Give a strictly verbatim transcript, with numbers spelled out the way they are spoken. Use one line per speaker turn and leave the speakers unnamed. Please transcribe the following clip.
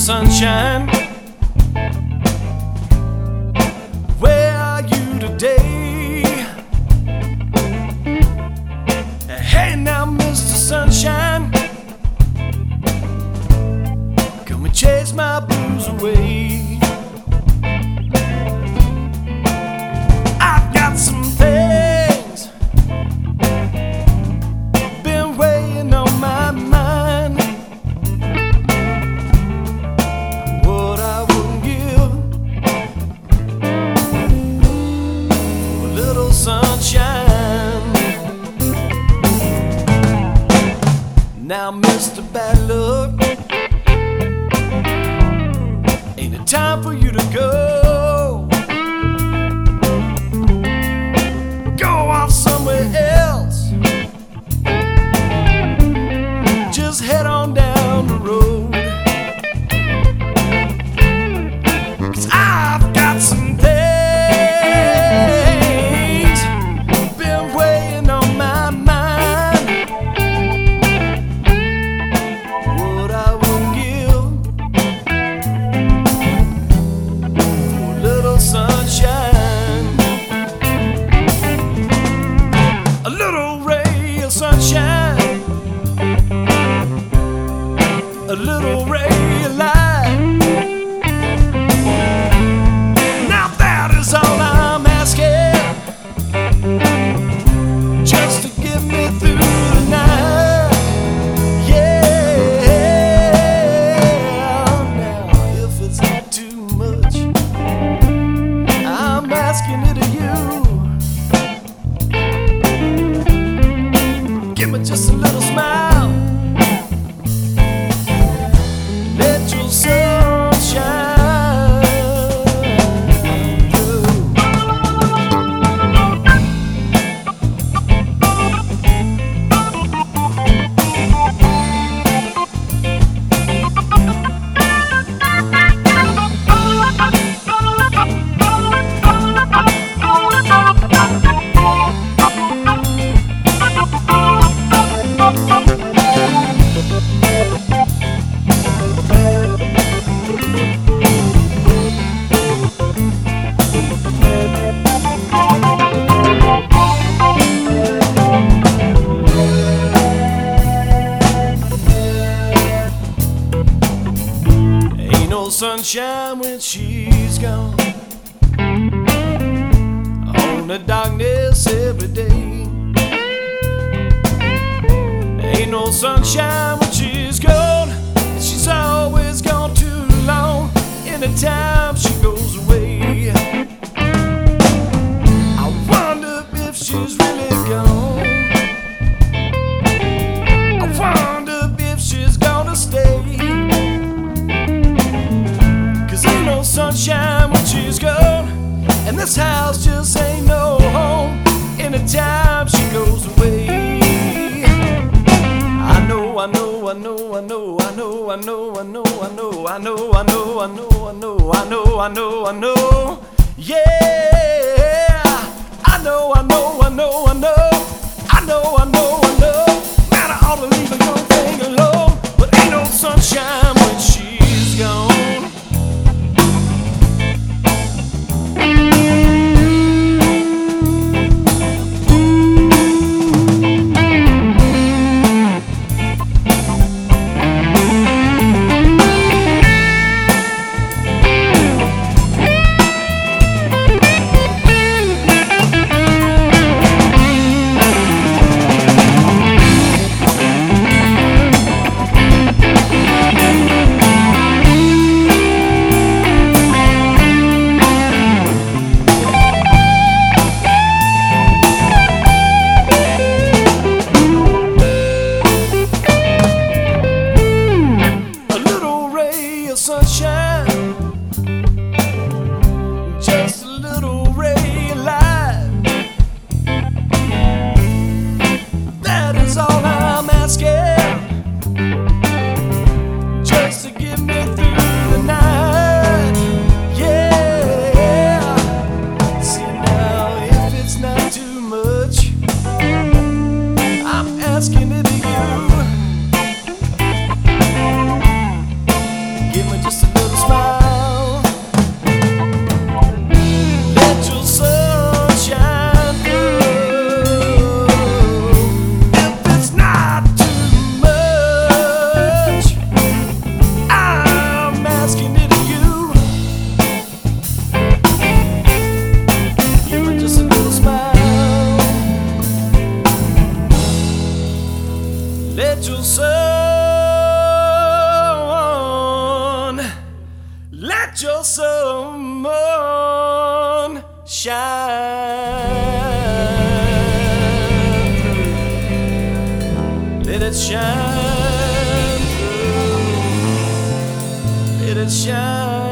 sunshine. Where are you today? Hey now, Mister Sunshine, come and chase my blues away. I've got some things been weighing on my mind. What I wouldn't give for a little sunshine. Now, Mister Bad Luck, ain't it time for you to go? Go off somewhere else. Just head on down the road. 'Cause I've got some things been weighing on my mind. What I won't give for a little sunshine. A little ray of sunshine, a little ray of light. Now that is all I'm asking, just to get me through the night. Yeah. Now if it's not too much, I'm asking it of you. Give me just a little smile. Let your sun shine through. Ain't no sunshine when she's gone. Only darkness every day. Ain't no sunshine when she's gone. She's always gone too long. Anytime she goes away, I wonder if she's really gone. I wonder if she's gonna stay. 'Cause ain't no sunshine when she's gone, and this house just ain't no home anytime she goes away. I know, I know, I know, I know, I know, I know, I know, I know, I know, I know, I know, I know, I know, I know, I know, yeah. I know, I know, I know, I know, I know, I know, I know. Man, I ought to leave a little thing alone, but ain't no sunshine when she's gone. Let your sun, let your sun shine through. Let it shine through. Let it shine.